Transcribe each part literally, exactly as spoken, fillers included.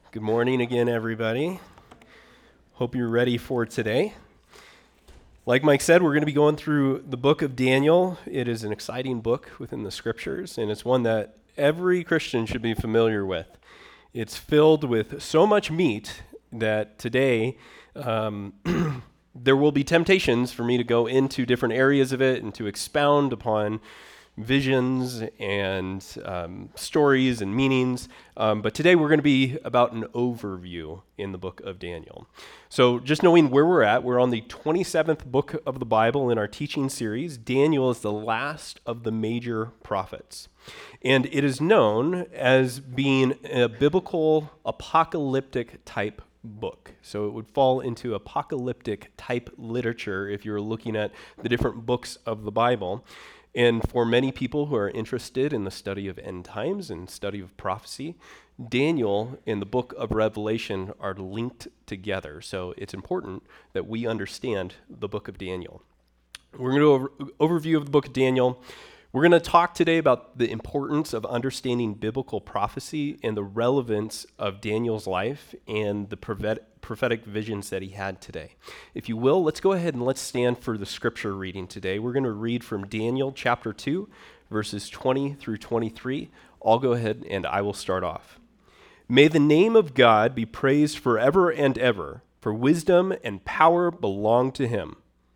Good morning again, everybody. Hope you're ready for today. Like Mike said, we're going to be going through the book of Daniel. It is an exciting book within the scriptures, and it's one that every Christian should be familiar with. It's filled with so much meat that today um, there will be temptations for me to go into different areas of it and to expound upon visions and um, stories and meanings. Um, but today we're going to be about an overview in the book of Daniel. So just knowing where we're at, we're on the twenty-seventh book of the Bible in our teaching series. Daniel is the last of the major prophets. And it is known as being a biblical apocalyptic type book. So it would fall into apocalyptic type literature if you're looking at the different books of the Bible. And for many people who are interested in the study of end times and study of prophecy, Daniel and the book of Revelation are linked together. So it's important that we understand the book of Daniel. We're going to do an over, overview of the book of Daniel. We're going to talk today about the importance of understanding biblical prophecy and the relevance of Daniel's life and the prophetic visions that he had today. If you will, let's go ahead and let's stand for the scripture reading today. We're going to read from Daniel chapter two, verses twenty through twenty-three. I'll go ahead and I will start off. May the name of God be praised forever and ever, for wisdom and power belong to him.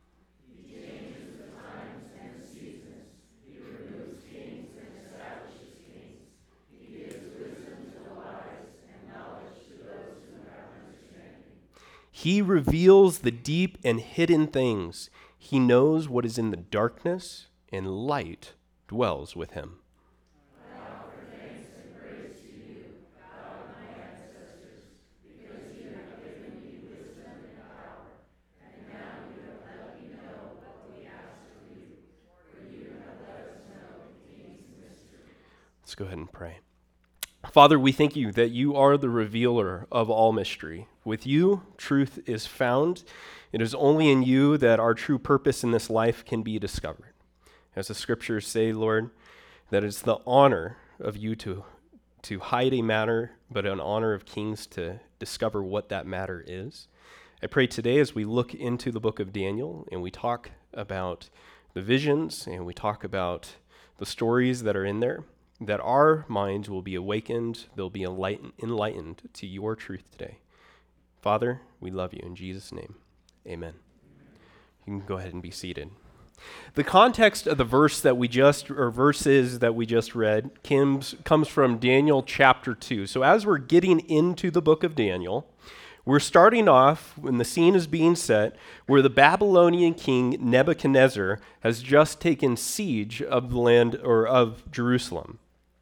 He reveals the deep and hidden things. He knows what is in the darkness, and light dwells with him. I offer thanks and praise to you, God of my ancestors, because you have given me wisdom and power, and now you have let me know what we ask of you, for you have let us know the king's mystery. Let's go ahead and pray. Father, we thank you that you are the revealer of all mystery. With you, truth is found. It is only in you that our true purpose in this life can be discovered. As the scriptures say, Lord, that it's the honor of you to, to hide a matter, but an honor of kings to discover what that matter is. I pray today as we look into the book of Daniel and we talk about the visions and we talk about the stories that are in there, that our minds will be awakened, they'll be enlightened, enlightened to your truth today. Father, we love you in Jesus' name. Amen. You can go ahead and be seated. The context of the verse that we just, or verses that we just read, comes, comes from Daniel chapter two. So as we're getting into the book of Daniel, we're starting off when the scene is being set where the Babylonian king Nebuchadnezzar has just taken siege of the land or of Jerusalem.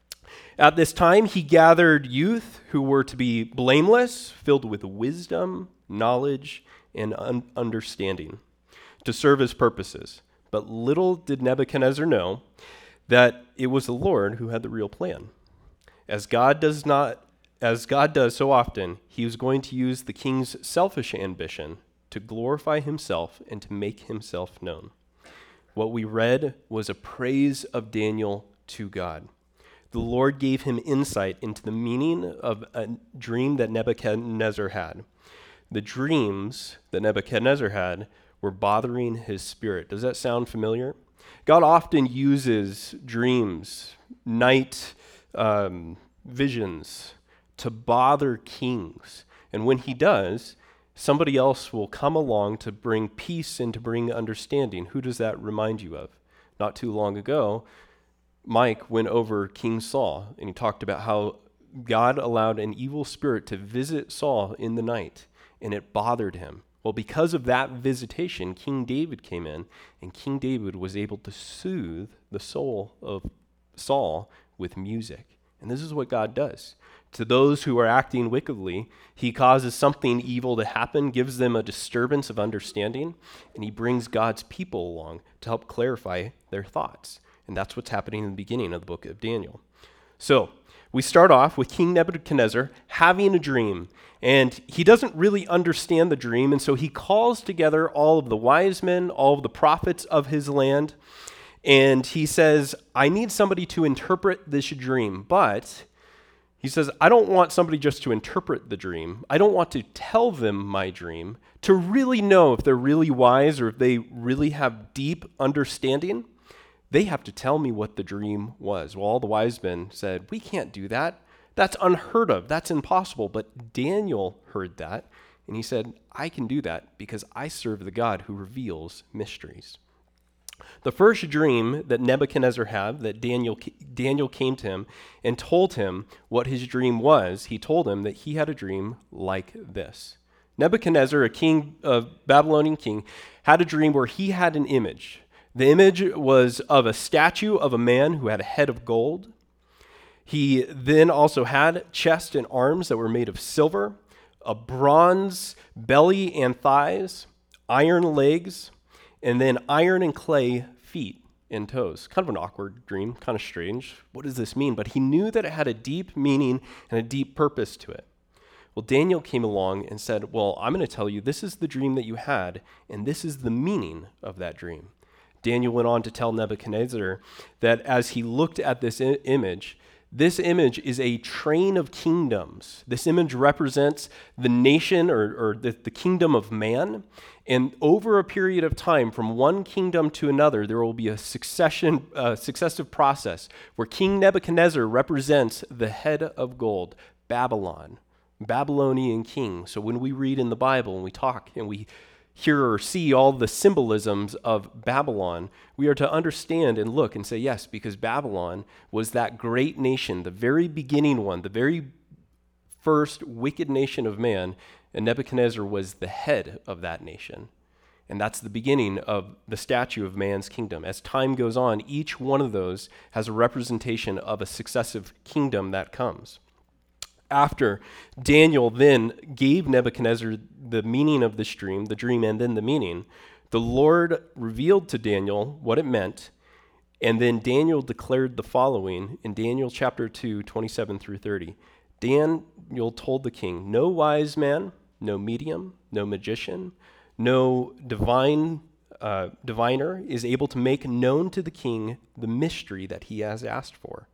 At this time, he gathered youth who were to be blameless, filled with wisdom, knowledge, and un- understanding to serve his purposes. But little did Nebuchadnezzar know that it was the Lord who had the real plan. As God does not, as God does so often, he was going to use the king's selfish ambition to glorify himself and to make himself known. What we read was a praise of Daniel to God. The Lord gave him insight into the meaning of a dream that Nebuchadnezzar had. The dreams that Nebuchadnezzar had were bothering his spirit. Does that sound familiar? God often uses dreams, night um, visions, to bother kings. And when he does, somebody else will come along to bring peace and to bring understanding. Who does that remind you of? Not too long ago, Mike went over King Saul, and he talked about how God allowed an evil spirit to visit Saul in the night, and it bothered him. Well, because of that visitation, King David came in, and King David was able to soothe the soul of Saul with music. And this is what God does. To those who are acting wickedly, he causes something evil to happen, gives them a disturbance of understanding, and he brings God's people along to help clarify their thoughts. And that's what's happening in the beginning of the book of Daniel. So we start off with King Nebuchadnezzar having a dream, and he doesn't really understand the dream, and so he calls together all of the wise men, all of the prophets of his land, and he says, I need somebody to interpret this dream, but He says, I don't want somebody just to interpret the dream. I don't want to tell them my dream. To really know if they're really wise or if they really have deep understanding, they have to tell me what the dream was. Well, all the wise men said, we can't do that. That's unheard of. That's impossible. But Daniel heard that, and he said, I can do that because I serve the God who reveals mysteries. The first dream that Nebuchadnezzar had, that Daniel Daniel came to him and told him what his dream was, he told him that he had a dream like this. Nebuchadnezzar, a king, a Babylonian king, had a dream where he had an image. The image was of a statue of a man who had a head of gold. He then also had chest and arms that were made of silver, a bronze belly and thighs, iron legs, and then iron and clay feet and toes. Kind of an awkward dream, kind of strange. What does this mean? But he knew that it had a deep meaning and a deep purpose to it. Well, Daniel came along and said, well, I'm going to tell you this is the dream that you had, and this is the meaning of that dream. Daniel went on to tell Nebuchadnezzar that as he looked at this I- image, this image is a train of kingdoms. This image represents the nation or, or the, the kingdom of man. And over a period of time, from one kingdom to another, there will be a succession, uh, successive process where King Nebuchadnezzar represents the head of gold, Babylon, Babylonian king. So when we read in the Bible and we talk and we hear or see all the symbolisms of Babylon, we are to understand and look and say, yes, because Babylon was that great nation, the very beginning one, the very first wicked nation of man, and Nebuchadnezzar was the head of that nation. And that's the beginning of the statue of man's kingdom. As time goes on, each one of those has a representation of a successive kingdom that comes. After Daniel then gave Nebuchadnezzar the meaning of this dream, the dream and then the meaning, the Lord revealed to Daniel what it meant, and then Daniel declared the following in Daniel chapter two, twenty-seven through thirty. Daniel told the king, no wise man, no medium, no magician, no divine uh, diviner is able to make known to the king the mystery that he has asked for.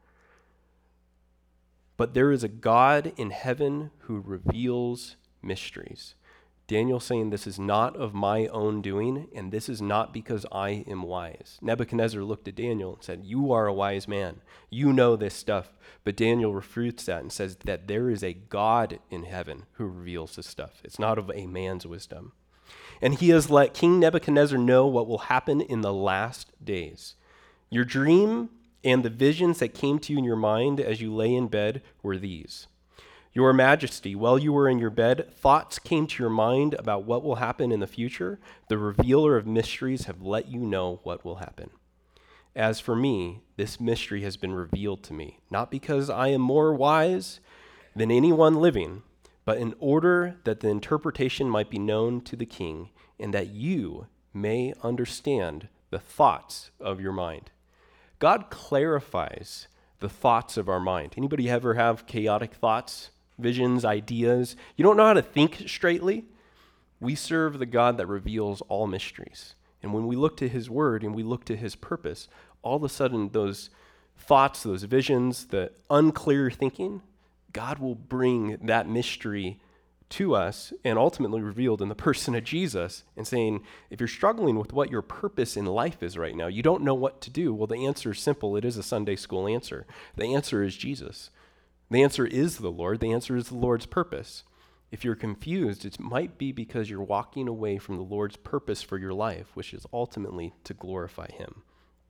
But there is a God in heaven who reveals mysteries. Daniel saying this is not of my own doing, and this is not because I am wise. Nebuchadnezzar looked at Daniel and said, you are a wise man. You know this stuff. But Daniel refutes that and says that there is a God in heaven who reveals this stuff. It's not of a man's wisdom. And he has let King Nebuchadnezzar know what will happen in the last days. Your dream and the visions that came to you in your mind as you lay in bed were these. Your Majesty, while you were in your bed, thoughts came to your mind about what will happen in the future. The revealer of mysteries have let you know what will happen. As for me, this mystery has been revealed to me, not because I am more wise than anyone living, but in order that the interpretation might be known to the king, and that you may understand the thoughts of your mind. God clarifies the thoughts of our mind. Anybody ever have chaotic thoughts, visions, ideas? You don't know how to think straightly? We serve the God that reveals all mysteries. And when we look to his word and we look to his purpose, all of a sudden those thoughts, those visions, the unclear thinking, God will bring that mystery to us and ultimately revealed in the person of Jesus and saying, if you're struggling with what your purpose in life is right now, you don't know what to do. Well, the answer is simple. It is a Sunday school answer. The answer is Jesus. The answer is the Lord. The answer is the Lord's purpose. If you're confused, it might be because you're walking away from the Lord's purpose for your life, which is ultimately to glorify him.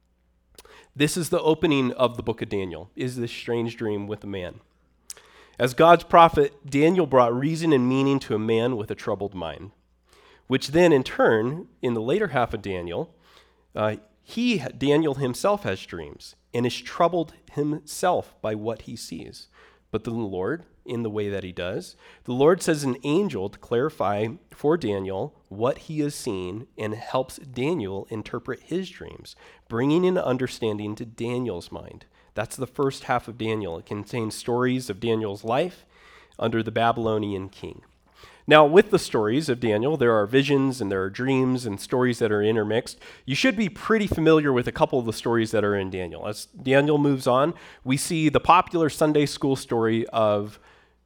This is the opening of the book of Daniel, is this strange dream with a man. As God's prophet, Daniel brought reason and meaning to a man with a troubled mind, which then in turn, in the later half of Daniel, uh, he, Daniel himself has dreams and is troubled himself by what he sees. But the Lord, in the way that he does, the Lord sends an angel to clarify for Daniel what he has seen and helps Daniel interpret his dreams, bringing in understanding to Daniel's mind. That's the first half of Daniel. It contains stories of Daniel's life under the Babylonian king. Now, with the stories of Daniel, there are visions and there are dreams and stories that are intermixed. You should be pretty familiar with a couple of the stories that are in Daniel. As Daniel moves on, we see the popular Sunday school story of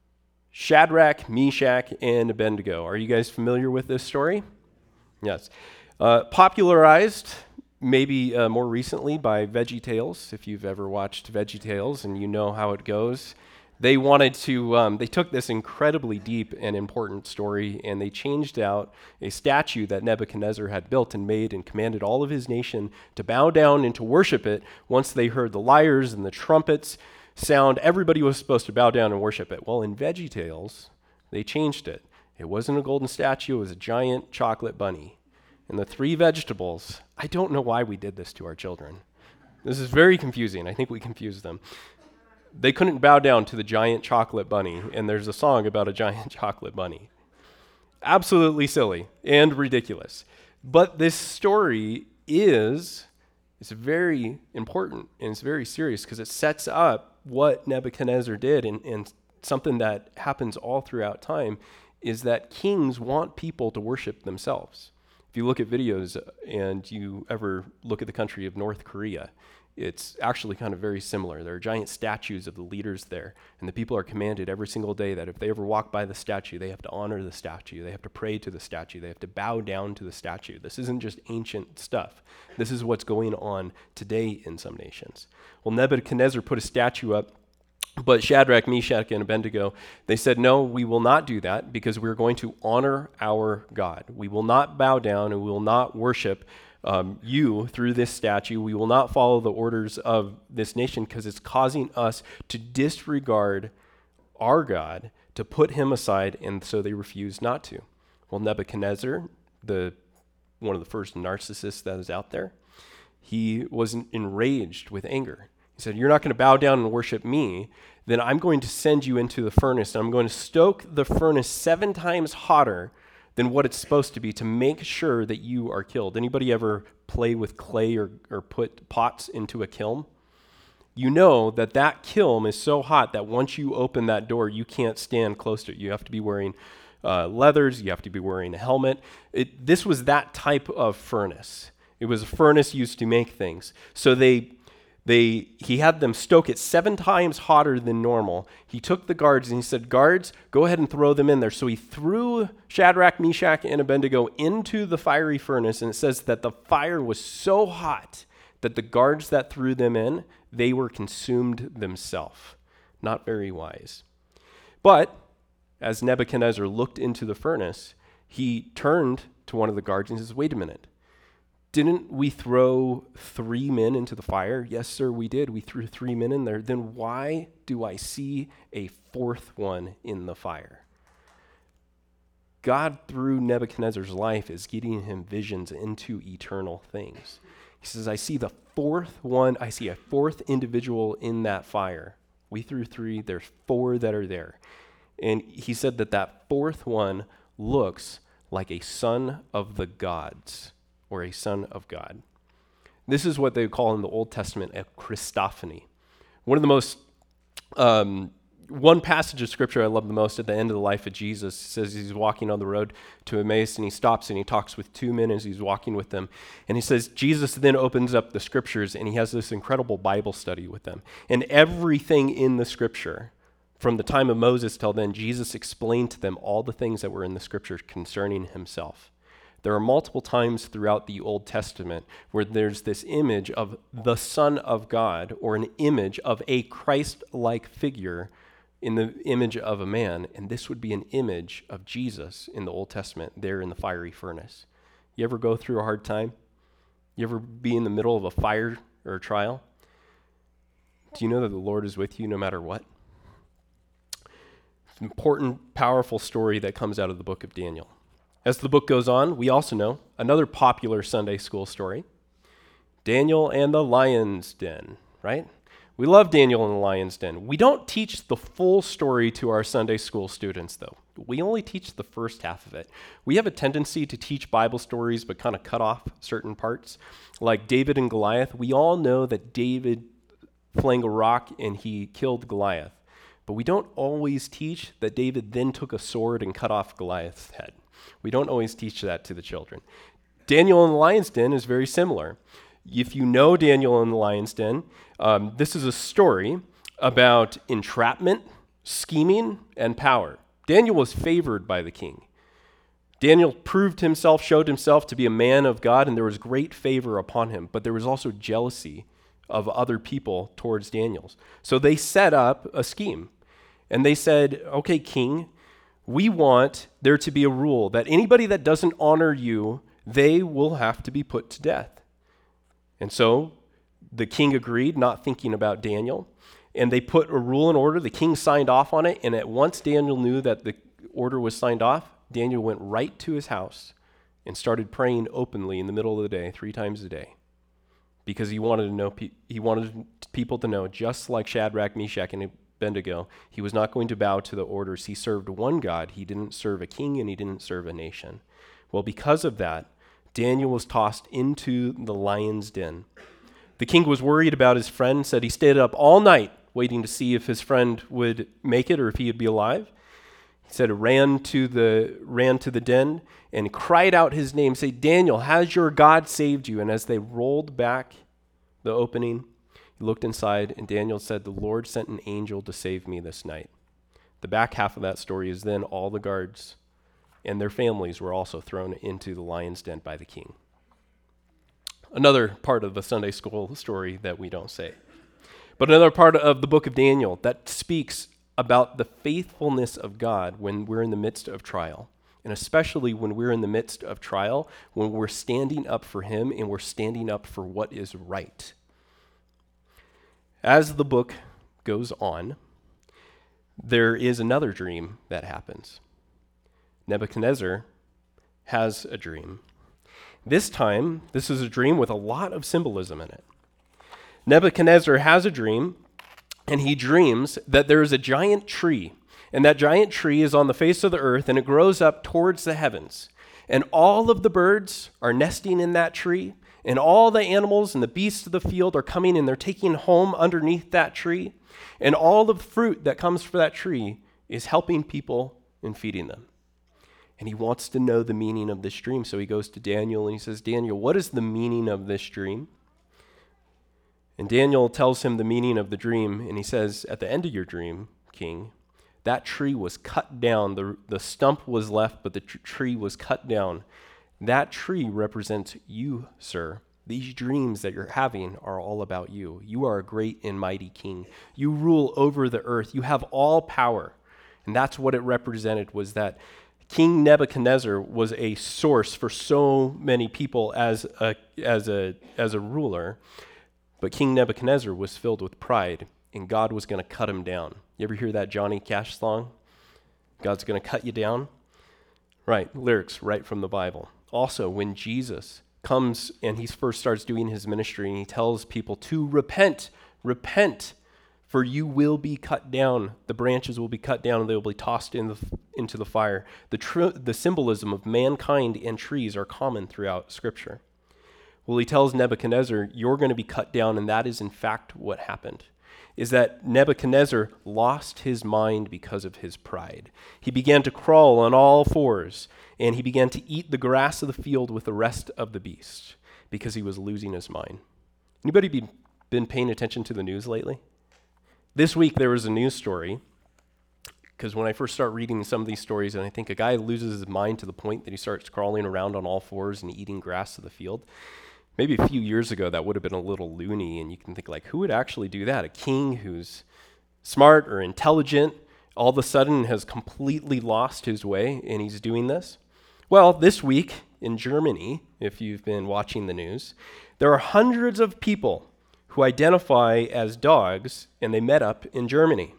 Shadrach, Meshach, and Abednego. Are you guys familiar with this story? Yes. Uh, popularized maybe uh, more recently by VeggieTales, if you've ever watched VeggieTales and you know how it goes. They wanted to, um, they took this incredibly deep and important story and they changed out a statue that Nebuchadnezzar had built and made and commanded all of his nation to bow down and to worship it. Once they heard the lyres and the trumpets sound, everybody was supposed to bow down and worship it. Well, in VeggieTales, they changed it. It wasn't a golden statue, it was a giant chocolate bunny. And the three vegetables, I don't know why we did this to our children. This is very confusing. I think we confused them. They couldn't bow down to the giant chocolate bunny, and there's a song about a giant chocolate bunny. Absolutely silly and ridiculous. But this story is, it's very important and it's very serious because it sets up what Nebuchadnezzar did, and, and something that happens all throughout time is that kings want people to worship themselves. If you look at videos and you ever look at the country of North Korea, it's actually kind of very similar. There are giant statues of the leaders there, and the people are commanded every single day that if they ever walk by the statue, they have to honor the statue, they have to pray to the statue, they have to bow down to the statue. This isn't just ancient stuff. This is what's going on today in some nations. Well, Nebuchadnezzar put a statue up, but Shadrach, Meshach, and Abednego, they said, no, we will not do that because we're going to honor our God. We will not bow down and we will not worship um, you through this statue. We will not follow the orders of this nation because it's causing us to disregard our God, to put him aside, and so they refused not to. Well, Nebuchadnezzar, the one of the first narcissists that is out there, he was enraged with anger. He said, you're not going to bow down and worship me, then I'm going to send you into the furnace, and I'm going to stoke the furnace seven times hotter than what it's supposed to be to make sure that you are killed. Anybody ever play with clay or, or put pots into a kiln? You know that that kiln is so hot that once you open that door, you can't stand close to it. You have to be wearing uh, leathers. You have to be wearing a helmet. It, this was that type of furnace. It was a furnace used to make things. So they... They, he had them stoke it seven times hotter than normal. He took the guards and he said, guards, go ahead and throw them in there. So he threw Shadrach, Meshach, and Abednego into the fiery furnace, and it says that the fire was so hot that the guards that threw them in, they were consumed themselves. Not very wise. But as Nebuchadnezzar looked into the furnace, he turned to one of the guards and says, wait a minute. Didn't we throw three men into the fire? Yes, sir, we did. We threw three men in there. Then why do I see a fourth one in the fire? God, through Nebuchadnezzar's life, is getting him visions into eternal things. He says, I see the fourth one. I see a fourth individual in that fire. We threw three. There's four that are there. And he said that that fourth one looks like a son of the gods, or a son of God. This is what they call in the Old Testament a Christophany. One of the most, um, one passage of scripture I love the most at the end of the life of Jesus says he's walking on the road to Emmaus, and he stops and he talks with two men as he's walking with them. And he says, Jesus then opens up the scriptures and he has this incredible Bible study with them. And everything in the scripture, from the time of Moses till then, Jesus explained to them all the things that were in the scriptures concerning himself. There are multiple times throughout the Old Testament where there's this image of the Son of God, or an image of a Christ-like figure in the image of a man, and this would be an image of Jesus in the Old Testament there in the fiery furnace. You ever go through a hard time? You ever be in the middle of a fire or a trial? Do you know that the Lord is with you no matter what? It's an important, powerful story that comes out of the book of Daniel. As the book goes on, we also know another popular Sunday school story, Daniel and the Lion's Den, right? We love Daniel and the Lion's Den. We don't teach the full story to our Sunday school students, though. We only teach the first half of it. We have a tendency to teach Bible stories but kind of cut off certain parts, like David and Goliath. We all know that David flung a rock and he killed Goliath. But we don't always teach that David then took a sword and cut off Goliath's head. We don't always teach that to the children. Daniel in the lion's den is very similar. If you know Daniel in the lion's den, um, this is a story about entrapment, scheming, and power. Daniel was favored by the king. Daniel proved himself, showed himself to be a man of God, and there was great favor upon him. But there was also jealousy of other people towards Daniel's. So they set up a scheme. And they said, okay, king, we want there to be a rule that anybody that doesn't honor you, they will have to be put to death. And so the king agreed, not thinking about Daniel. And they put a rule in order. The king signed off on it. And at once Daniel knew that the order was signed off, Daniel went right to his house and started praying openly in the middle of the day, three times a day. Because he wanted to know, pe- he wanted people to know, just like Shadrach, Meshach, and Abednego, he was not going to bow to the orders. He served one God. He didn't serve a king, and he didn't serve a nation. Well, because of that, Daniel was tossed into the lion's den. The king was worried about his friend, said he stayed up all night waiting to see if his friend would make it or if he would be alive. He said he ran to the ran to the den and cried out his name, say, Daniel, has your God saved you? And as they rolled back the opening, he looked inside, and Daniel said, the Lord sent an angel to save me this night. The back half of that story is then all the guards and their families were also thrown into the lion's den by the king. Another part of the Sunday school story that we don't say. But another part of the book of Daniel that speaks about the faithfulness of God when we're in the midst of trial. And especially when we're in the midst of trial, when we're standing up for him and we're standing up for what is right. As the book goes on, there is another dream that happens. Nebuchadnezzar has a dream. This time, this is a dream with a lot of symbolism in it. Nebuchadnezzar has a dream, and he dreams that there is a giant tree, and that giant tree is on the face of the earth, and it grows up towards the heavens. And all of the birds are nesting in that tree, and all the animals and the beasts of the field are coming, and they're taking home underneath that tree. And all the fruit that comes from that tree is helping people and feeding them. And he wants to know the meaning of this dream, so he goes to Daniel, and he says, Daniel, what is the meaning of this dream? And Daniel tells him the meaning of the dream, and he says, at the end of your dream, king, that tree was cut down. The, the stump was left, but the tr- tree was cut down. That tree represents you, sir. These dreams that you're having are all about you. You are a great and mighty king. You rule over the earth. You have all power. And that's what it represented, was that King Nebuchadnezzar was a source for so many people as a, as a, as a ruler. But King Nebuchadnezzar was filled with pride, and God was going to cut him down. You ever hear that Johnny Cash song? God's going to cut you down? Right, lyrics right from the Bible. Also, when Jesus comes and he first starts doing his ministry, and he tells people to repent, repent, for you will be cut down. The branches will be cut down, and they will be tossed in the, into the fire. The, tr- the symbolism of mankind and trees are common throughout Scripture. Well, he tells Nebuchadnezzar, you're going to be cut down, and that is in fact what happened, is that Nebuchadnezzar lost his mind because of his pride. He began to crawl on all fours, and he began to eat the grass of the field with the rest of the beasts because he was losing his mind. Anybody be, been paying attention to the news lately? This week there was a news story, because when I first start reading some of these stories, and I think a guy loses his mind to the point that he starts crawling around on all fours and eating grass of the field. Maybe a few years ago, that would have been a little loony, and you can think, like, who would actually do that? A king who's smart or intelligent all of a sudden has completely lost his way, and he's doing this? Well, this week in Germany, if you've been watching the news, there are hundreds of people who identify as dogs, and they met up in Germany.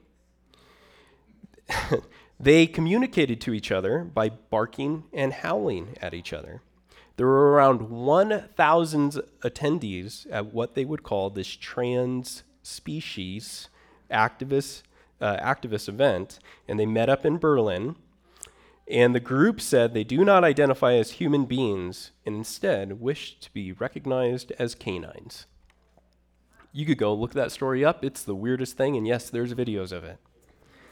They communicated to each other by barking and howling at each other. There were around one thousand attendees at what they would call this trans-species activist, uh, activist event, and they met up in Berlin, and the group said they do not identify as human beings and instead wish to be recognized as canines. You could go look that story up. It's the weirdest thing, and yes, there's videos of it.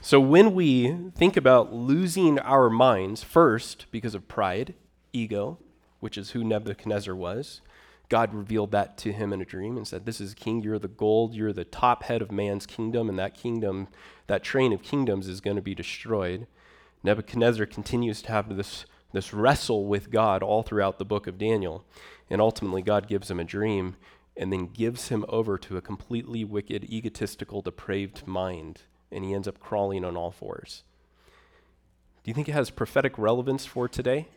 So when we think about losing our minds, first, because of pride, ego, which is who Nebuchadnezzar was, God revealed that to him in a dream and said, this is king, you're the gold, you're the top head of man's kingdom, and that kingdom, that train of kingdoms is going to be destroyed. Nebuchadnezzar continues to have this, this wrestle with God all throughout the book of Daniel, and ultimately God gives him a dream and then gives him over to a completely wicked, egotistical, depraved mind, and he ends up crawling on all fours. Do you think it has prophetic relevance for today?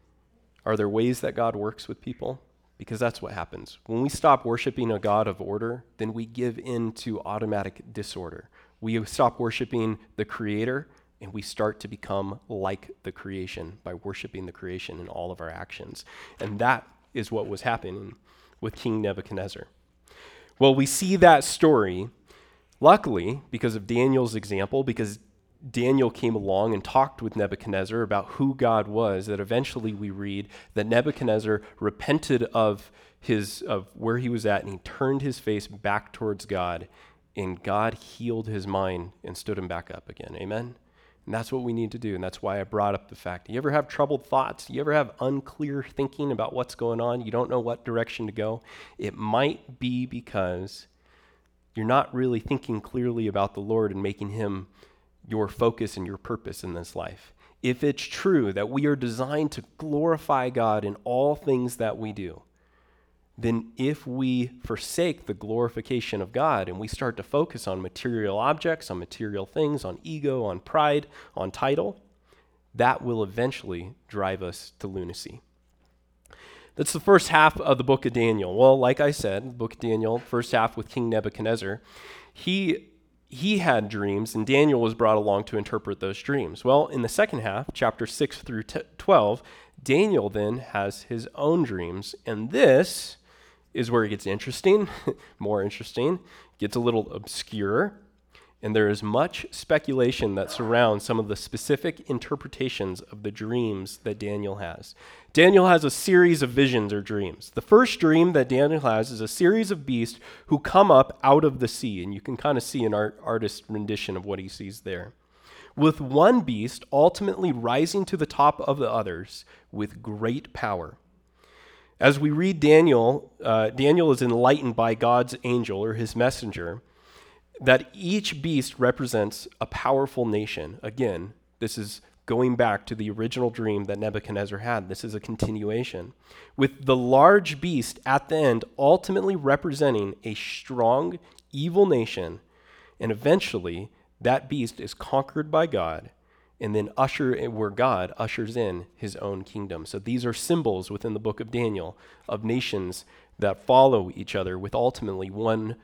Are there ways that God works with people? Because that's what happens. When we stop worshiping a God of order, then we give in to automatic disorder. We stop worshiping the Creator, and we start to become like the creation by worshiping the creation in all of our actions. And that is what was happening with King Nebuchadnezzar. Well, we see that story, luckily, because of Daniel's example, because Daniel came along and talked with Nebuchadnezzar about who God was, that eventually we read that Nebuchadnezzar repented of his of where he was at, and he turned his face back towards God, and God healed his mind and stood him back up again. Amen? And that's what we need to do, and that's why I brought up the fact. You ever have troubled thoughts? You ever have unclear thinking about what's going on? You don't know what direction to go? It might be because you're not really thinking clearly about the Lord and making him your focus and your purpose in this life. If it's true that we are designed to glorify God in all things that we do, then if we forsake the glorification of God and we start to focus on material objects, on material things, on ego, on pride, on title, that will eventually drive us to lunacy. That's the first half of the book of Daniel. Well, like I said, the book of Daniel, first half with King Nebuchadnezzar, he He had dreams, and Daniel was brought along to interpret those dreams. Well, in the second half, chapter six through twelve, Daniel then has his own dreams, and this is where it gets interesting, more interesting, gets a little obscure, and there is much speculation that surrounds some of the specific interpretations of the dreams that Daniel has. Daniel has a series of visions or dreams. The first dream that Daniel has is a series of beasts who come up out of the sea, and you can kind of see an art, artist's rendition of what he sees there. With one beast ultimately rising to the top of the others with great power. As we read Daniel, uh, Daniel is enlightened by God's angel or his messenger that each beast represents a powerful nation. Again, this is going back to the original dream that Nebuchadnezzar had. This is a continuation. With the large beast at the end ultimately representing a strong, evil nation, and eventually that beast is conquered by God, and then usher where God ushers in his own kingdom. So these are symbols within the book of Daniel of nations that follow each other with ultimately one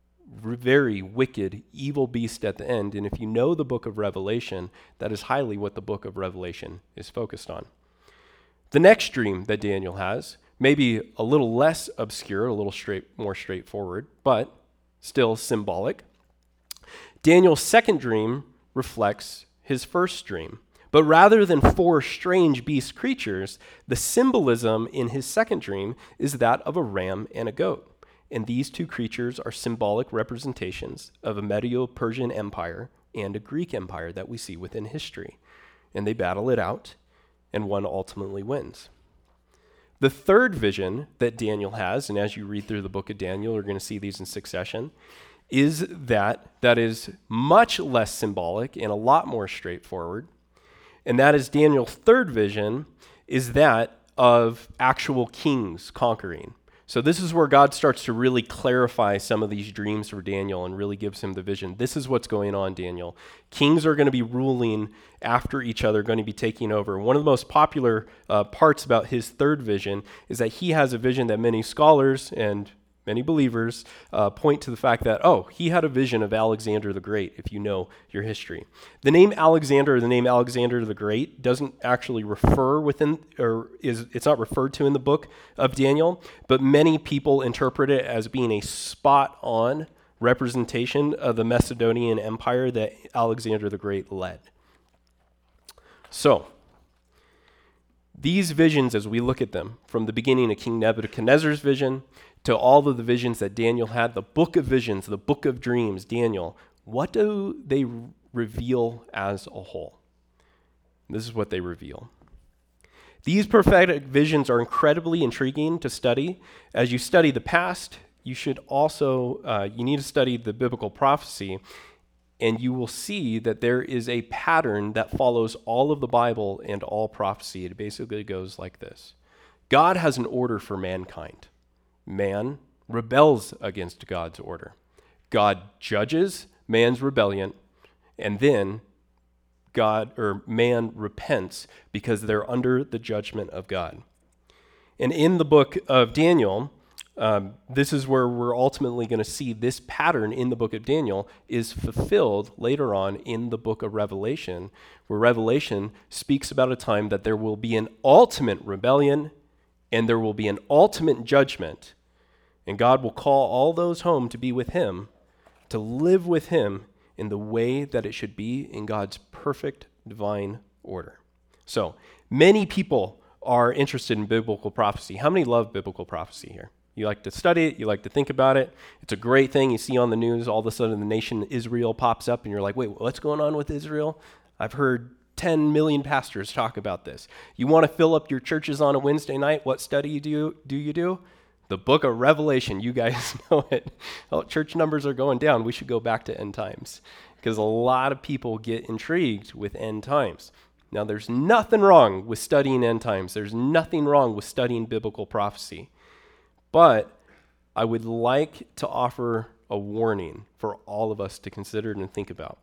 very wicked, evil beast at the end. And if you know the book of Revelation, that is highly what the book of Revelation is focused on. The next dream that Daniel has, maybe a little less obscure, a little straight, more straightforward, but still symbolic. Daniel's second dream reflects his first dream. But rather than four strange beast creatures, the symbolism in his second dream is that of a ram and a goat. And these two creatures are symbolic representations of a Medo-Persian empire and a Greek empire that we see within history. And they battle it out, and one ultimately wins. The third vision that Daniel has, and as you read through the book of Daniel, you're going to see these in succession, is that that is much less symbolic and a lot more straightforward. And that is Daniel's third vision, is that of actual kings conquering. So this is where God starts to really clarify some of these dreams for Daniel and really gives him the vision. This is what's going on, Daniel. Kings are going to be ruling after each other, going to be taking over. One of the most popular uh, parts about his third vision is that he has a vision that many scholars and many believers uh, point to the fact that, oh, he had a vision of Alexander the Great, if you know your history. The name Alexander, or the name Alexander the Great, doesn't actually refer within, or is it's not referred to in the book of Daniel, but many people interpret it as being a spot-on representation of the Macedonian Empire that Alexander the Great led. So, these visions, as we look at them, from the beginning of King Nebuchadnezzar's vision to all of the visions that Daniel had, the book of visions, the book of dreams, Daniel, what do they reveal as a whole. This is what they reveal. These prophetic visions are incredibly intriguing to study. As you study the past, you should also, uh, you need to study the biblical prophecy, and you will see that there is a pattern that follows all of the Bible and all prophecy. It basically goes like this. God has an order for mankind. Man rebels against God's order. God judges man's rebellion, and then God or man repents because they're under the judgment of God. And in the book of Daniel, um, this is where we're ultimately going to see this pattern in the book of Daniel is fulfilled later on in the book of Revelation, where Revelation speaks about a time that there will be an ultimate rebellion and there will be an ultimate judgment, and God will call all those home to be with him, to live with him in the way that it should be in God's perfect divine order. So, many people are interested in biblical prophecy. How many love biblical prophecy here? You like to study it, you like to think about it. It's a great thing. You see on the news, all of a sudden the nation Israel pops up and you're like, wait, what's going on with Israel? I've heard ten million pastors talk about this. You want to fill up your churches on a Wednesday night? What study do you do? You do? The book of Revelation. You guys know it. Oh, church numbers are going down. We should go back to end times because a lot of people get intrigued with end times. Now, there's nothing wrong with studying end times. There's nothing wrong with studying biblical prophecy. But I would like to offer a warning for all of us to consider and think about.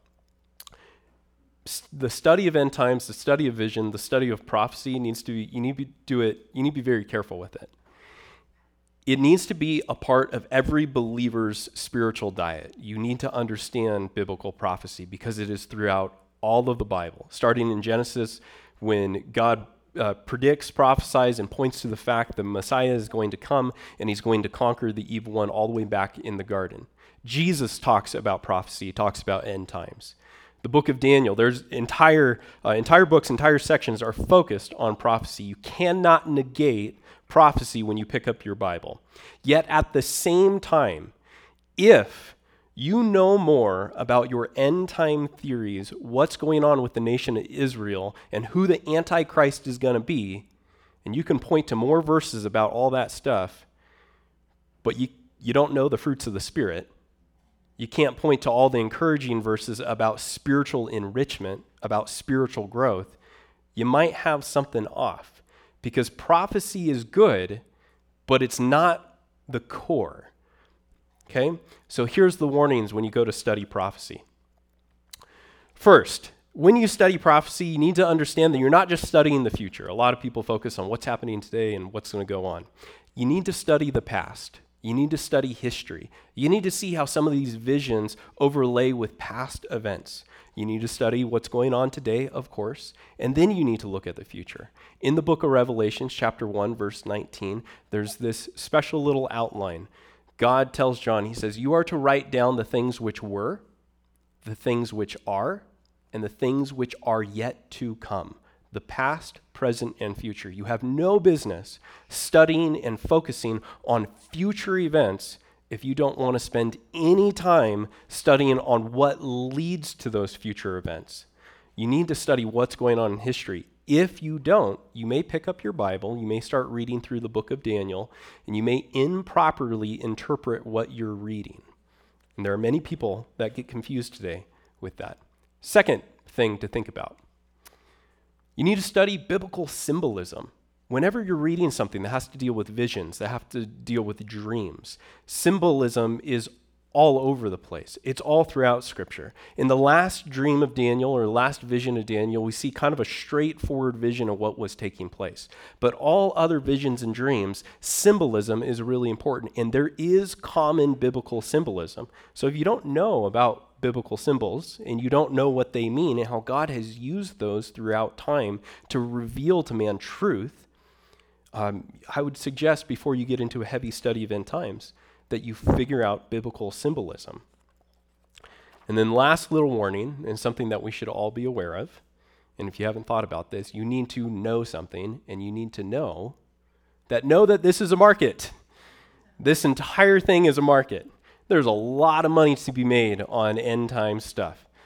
The study of end times, the study of vision, the study of prophecy needs to be, you need to do it, you need to be very careful with it. It needs to be a part of every believer's spiritual diet. You need to understand biblical prophecy because it is throughout all of the Bible, starting in Genesis when God uh, predicts, prophesies, and points to the fact the Messiah is going to come and he's going to conquer the evil one all the way back in the garden. Jesus talks about prophecy, talks about end times. The book of Daniel, there's entire uh, entire books, entire sections are focused on prophecy. You cannot negate prophecy when you pick up your Bible. Yet at the same time, if you know more about your end time theories, what's going on with the nation of Israel, and who the Antichrist is going to be, and you can point to more verses about all that stuff, but you, you don't know the fruits of the Spirit, you can't point to all the encouraging verses about spiritual enrichment, about spiritual growth, you might have something off. Because prophecy is good, but it's not the core. Okay? So here's the warnings when you go to study prophecy. First, when you study prophecy, you need to understand that you're not just studying the future. A lot of people focus on what's happening today and what's going to go on. You need to study the past. You need to study history. You need to see how some of these visions overlay with past events. You need to study what's going on today, of course, and then you need to look at the future. In the book of Revelation, chapter one, verse nineteen, there's this special little outline. God tells John, he says, you are to write down the things which were, the things which are, and the things which are yet to come. The past, present, and future. You have no business studying and focusing on future events if you don't want to spend any time studying on what leads to those future events. You need to study what's going on in history. If you don't, you may pick up your Bible, you may start reading through the book of Daniel, and you may improperly interpret what you're reading. And there are many people that get confused today with that. Second thing to think about. You need to study biblical symbolism. Whenever you're reading something that has to deal with visions, that have to deal with dreams, symbolism is all over the place. It's all throughout Scripture. In the last dream of Daniel, or last vision of Daniel, we see kind of a straightforward vision of what was taking place. But all other visions and dreams, symbolism is really important, and there is common biblical symbolism. So if you don't know about biblical symbols, and you don't know what they mean and how God has used those throughout time to reveal to man truth, Um, I would suggest before you get into a heavy study of end times that you figure out biblical symbolism. And then last little warning, and something that we should all be aware of, and if you haven't thought about this, you need to know something, and you need to know that know that this is a market. This entire thing is a market. There's a lot of money to be made on end time stuff.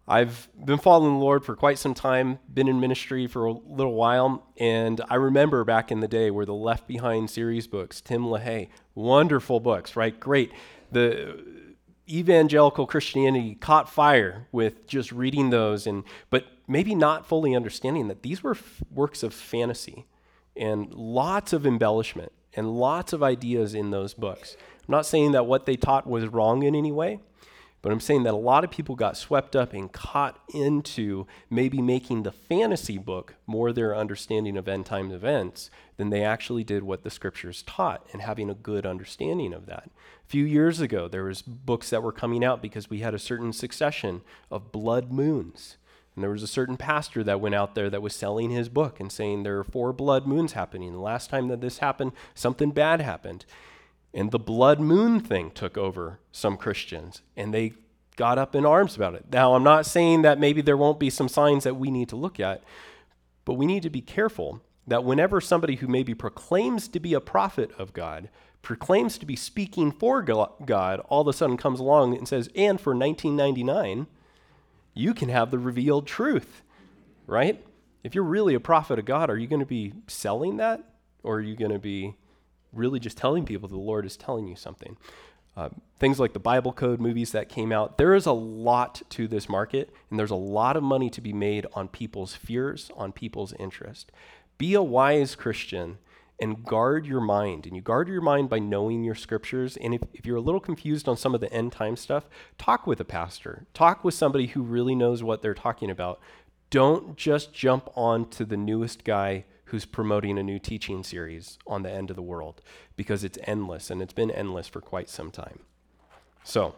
I've been following the Lord for quite some time, been in ministry for a little while, and I remember back in the day where the Left Behind series books, Tim LaHaye, wonderful books, right? Great. The evangelical Christianity caught fire with just reading those, and but maybe not fully understanding that these were f- works of fantasy and lots of embellishment and lots of ideas in those books. I'm not saying that what they taught was wrong in any way, but I'm saying that a lot of people got swept up and caught into maybe making the fantasy book more their understanding of end time events than they actually did what the scriptures taught and having a good understanding of that. A few years ago, there was books that were coming out because we had a certain succession of blood moons. And there was a certain pastor that went out there that was selling his book and saying there are four blood moons happening. The last time that this happened, something bad happened. And the blood moon thing took over some Christians, and they got up in arms about it. Now, I'm not saying that maybe there won't be some signs that we need to look at, but we need to be careful that whenever somebody who maybe proclaims to be a prophet of God, proclaims to be speaking for God, all of a sudden comes along and says, and for nineteen ninety-nine, you can have the revealed truth, right? If you're really a prophet of God, are you going to be selling that? Or are you going to be really just telling people the Lord is telling you something? Uh, things like the Bible Code movies that came out, there is a lot to this market, and there's a lot of money to be made on people's fears, on people's interest. Be a wise Christian and guard your mind. And you guard your mind by knowing your scriptures. And if, if you're a little confused on some of the end time stuff, talk with a pastor. Talk with somebody who really knows what they're talking about. Don't just jump on to the newest guy who's promoting a new teaching series on the end of the world, because it's endless, and it's been endless for quite some time. So,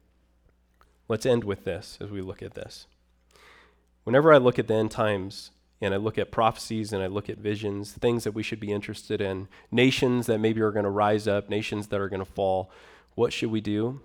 let's end with this as we look at this. Whenever I look at the end times, and I look at prophecies, and I look at visions, things that we should be interested in, nations that maybe are going to rise up, nations that are going to fall, what should we do?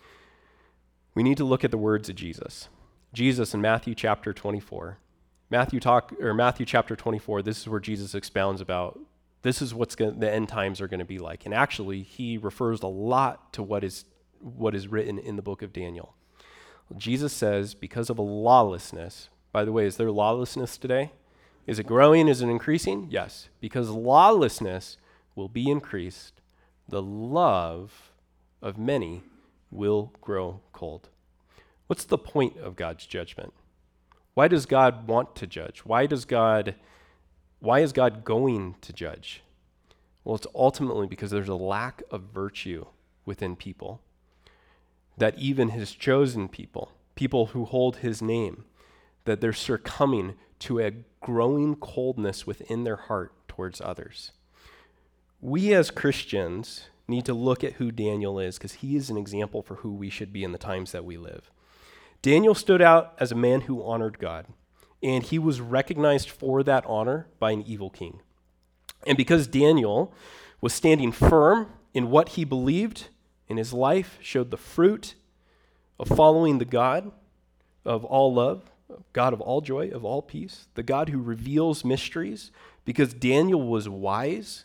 We need to look at the words of Jesus. Jesus in Matthew chapter twenty-four. Matthew talk or Matthew chapter twenty-four, this is where Jesus expounds about this is what's going the end times are going to be like. And actually, he refers a lot to what is what is written in the book of Daniel. Jesus says, because of a lawlessness, by the way, is there lawlessness today? Is it growing? Is it increasing? Yes. Because lawlessness will be increased, the love of many will grow cold. What's the point of God's judgment? Why does God want to judge? Why does God, why is God going to judge? Well, it's ultimately because there's a lack of virtue within people. That even his chosen people, people who hold his name, that they're succumbing to a growing coldness within their heart towards others. We as Christians need to look at who Daniel is, because he is an example for who we should be in the times that we live. Daniel stood out as a man who honored God, and he was recognized for that honor by an evil king. And because Daniel was standing firm in what he believed, and his life showed the fruit of following the God of all love, God of all joy, of all peace, the God who reveals mysteries, because Daniel was wise,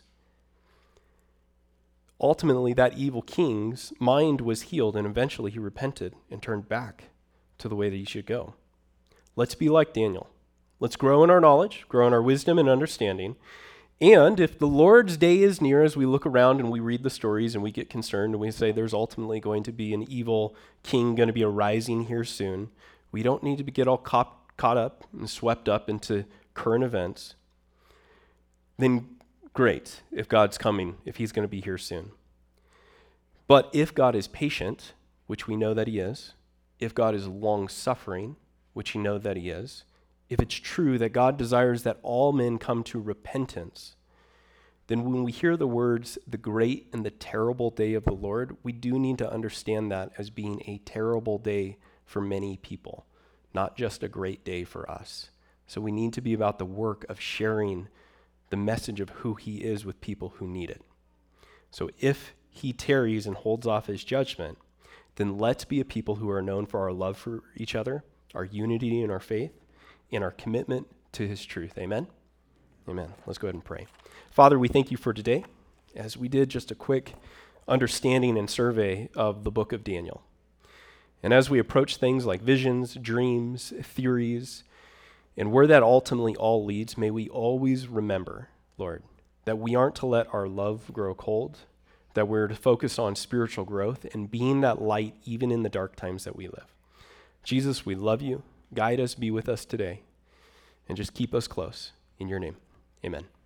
ultimately that evil king's mind was healed, and eventually he repented and turned back to the way that he should go. Let's be like Daniel. Let's grow in our knowledge, grow in our wisdom and understanding. And if the Lord's day is near, as we look around and we read the stories and we get concerned and we say there's ultimately going to be an evil king going to be arising here soon, we don't need to get all caught, caught up and swept up into current events. Then great, if God's coming, if he's going to be here soon. But if God is patient, which we know that he is, if God is long-suffering, which you know that he is, if it's true that God desires that all men come to repentance, then when we hear the words, the great and the terrible day of the Lord, we do need to understand that as being a terrible day for many people, not just a great day for us. So we need to be about the work of sharing the message of who he is with people who need it. So if he tarries and holds off his judgment, then let's be a people who are known for our love for each other, our unity in our faith, and our commitment to his truth. Amen? Amen. Let's go ahead and pray. Father, we thank you for today, as we did just a quick understanding and survey of the book of Daniel. And as we approach things like visions, dreams, theories, and where that ultimately all leads, may we always remember, Lord, that we aren't to let our love grow cold, that we're to focus on spiritual growth and being that light even in the dark times that we live. Jesus, we love you. Guide us, be with us today, and just keep us close. In your name, amen.